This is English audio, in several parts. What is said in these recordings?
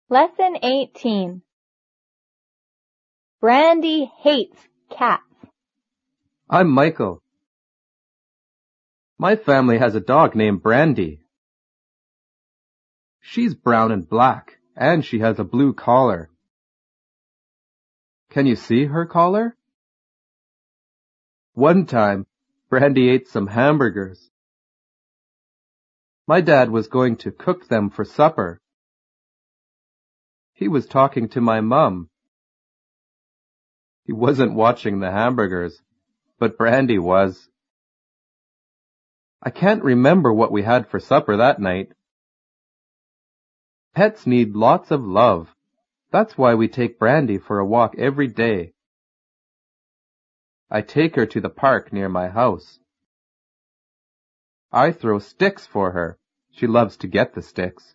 Lesson 18. Brandy hates cats. I'm Michael. My family has a dog named Brandy. She's brown and black, and she has a blue collar. Can you see her collar? One time, Brandy ate some hamburgers. My dad was going to cook them for supper. He was talking to my mum. He wasn't watching the hamburgers, but Brandy was. I can't remember what we had for supper that night. Pets need lots of love. That's why we take Brandy for a walk every day. I take her to the park near my house. I throw sticks for her. She loves to get the sticks.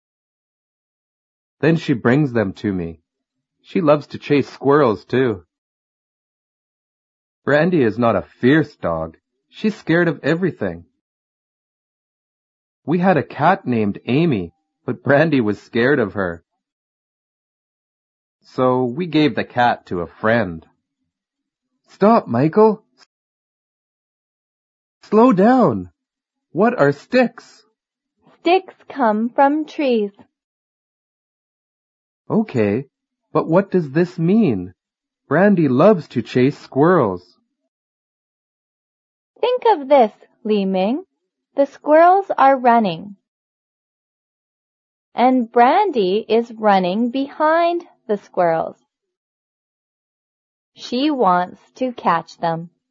Then she brings them to me. She loves to chase squirrels too. Brandy is not a fierce dog. She's scared of everything. We had a cat named Amy, but Brandy was scared of her. So we gave the cat to a friend. Stop, Michael. Slow down. What are sticks? Sticks come from trees. Okay, but what does this mean? Brandy loves to chase squirrels. Think of this, Li Ming. The squirrels are running. And Brandy is running behind the squirrels. She wants to catch them.